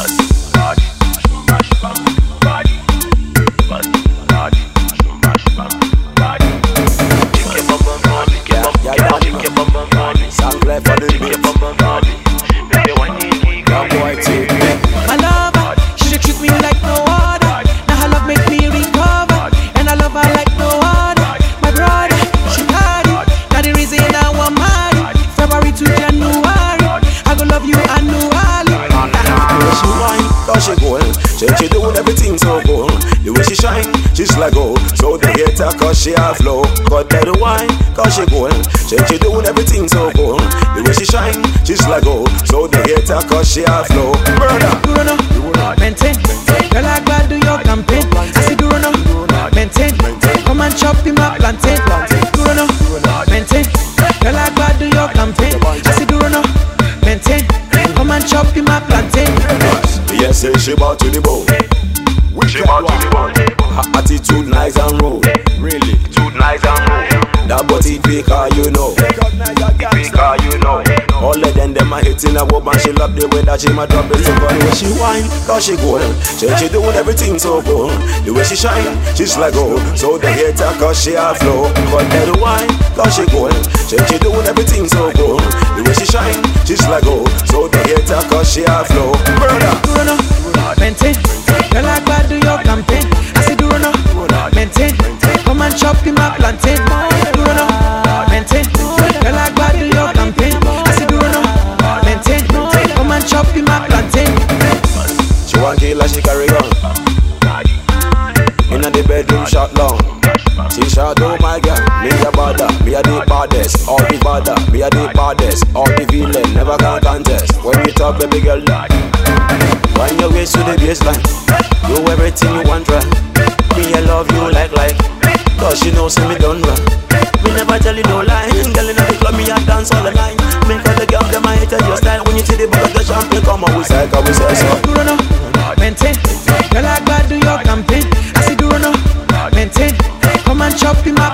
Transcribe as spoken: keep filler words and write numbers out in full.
Cause she a flow, cut by the wine, cause she gold. She, she doing everything so cool. The way she shine, she's like gold. So they hate her cause she a flow. Murder. Durono, maintain. Girl, I glad do your campaign. I say Durono, maintain. Come and chop him up, plantain. Durono, maintain. Girl, I glad do your campaign. I say Durono, maintain. Come and chop him up, plantain. Yes, say she bout to the bone. She bout to the bone. Her attitude nice and rude. Really, attitude nice and rude. That body faker, you know. Faker, you know. All of them, them a hitting a woman. She love the way that she ma drop it so funny. When she whine, cause she gold. She, she doing everything so cool. The way she shine, she's like gold. So they hate her cause she a flow. But they do whine, cause she gold. She, she doing everything so cool. The way she shine, she's like gold. So they hate her cause she a flow. Murder. Durono, maintain. Girl, I glad do your campaign. I say Durono, maintain. Come and chop him up, plantain. Durono, maintain. Girl, I glad do your campaign. I say Durono, maintain. Come and chop him up, plantain. She want kill her, she carry on. Inna the bedroom, shot long. She shot, oh my God, me a bother, me a the baddest. All the bother, me a the baddest. All the villain, never can contest. When you talk, baby girl, wind your waist to the baseline. Do everything you want, right? Me, I love you like, like. Cause she knows me done right. Me never tell you no lie. Girl in the club, me a dance all the night. Make all the girls, them a hate your style. When you see the bucket, the champagne come on, we say, cause we say so. Durono, maintain. Girl, I glad do your campaign. I say Durono, maintain. Come and chop him up.